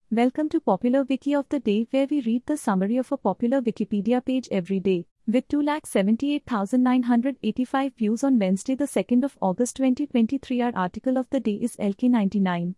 Welcome to Popular Wiki of the Day, where we read the summary of a popular Wikipedia page every day. With 278,985 views on Wednesday, the 2nd of August 2023, our article of the day is LK99.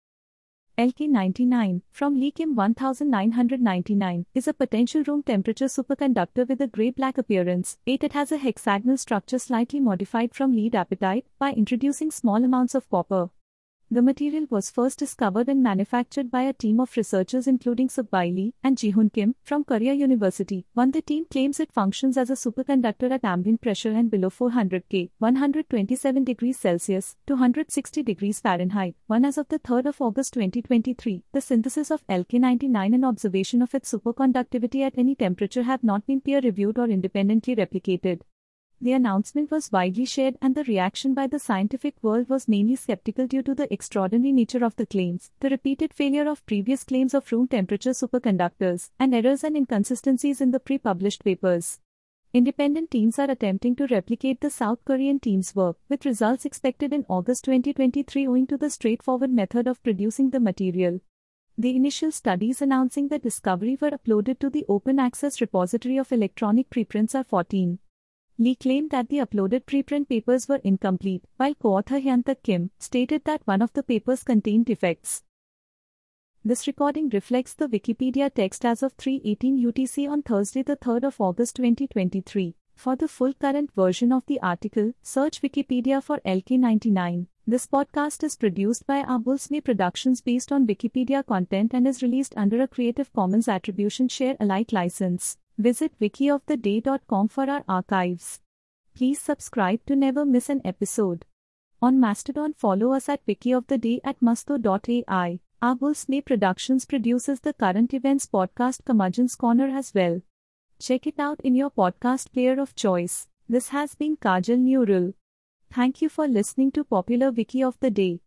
LK99, from Lee Kim 1999, is a potential room temperature superconductor with a gray-black appearance. It has a hexagonal structure slightly modified from lead apatite by introducing small amounts of copper. The material was first discovered and manufactured by a team of researchers including Sukbai Lee and Jihoon Kim from Korea University. The team claims it functions as a superconductor at ambient pressure and below 400 K, 127 degrees Celsius, 260 degrees Fahrenheit. As of the 3rd of August 2023, the synthesis of LK99 and observation of its superconductivity at any temperature have not been peer-reviewed or independently replicated. The announcement was widely shared, and the reaction by the scientific world was mainly skeptical due to the extraordinary nature of the claims, the repeated failure of previous claims of room temperature superconductors, and errors and inconsistencies in the pre-published papers. Independent teams are attempting to replicate the South Korean team's work, with results expected in August 2023 owing to the straightforward method of producing the material. The initial studies announcing the discovery were uploaded to the Open Access Repository of Electronic Preprints R14. Lee claimed that the uploaded preprint papers were incomplete, while co-author Hyuntak Kim stated that one of the papers contained defects. This recording reflects the Wikipedia text as of 3:18 UTC on Thursday, the 3rd of August 2023. For the full current version of the article, search Wikipedia for LK99. This podcast is produced by Abulsme Productions based on Wikipedia content and is released under a Creative Commons Attribution Share Alike license. Visit wikioftheday.com for our archives. Please subscribe to never miss an episode. On Mastodon, follow us at wikioftheday at masto.ai. Abulsme Productions produces the current events podcast Curmudgeon's Corner as well. Check it out in your podcast player of choice. This has been Kajal Neural. Thank you for listening to Popular Wiki of the Day.